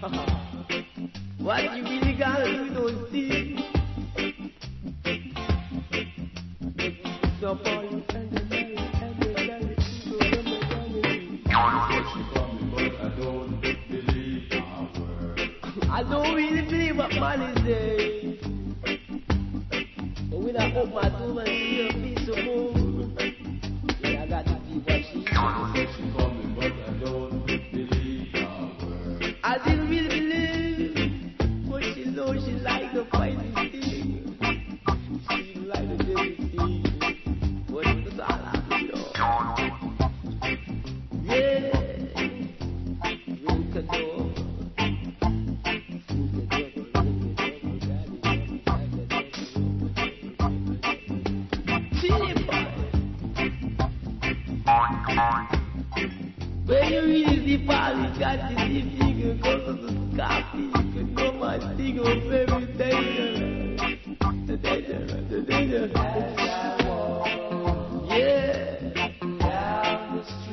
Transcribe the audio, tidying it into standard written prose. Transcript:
What you really gotta do, don't see. So far you can be married, I don't really believe what man is saying. But when I open my door and see her piece of moon, yeah, I got to be what she is. She coming, but I don't believe a word. I didn't really believe, but she knows she like the fighting thing. She like the dirty thing. But it's all I know. Yeah, Rincador. When you read the ball, you got to see figure, go to the coffee, you can go my figure, very dangerous, dangerous, dangerous.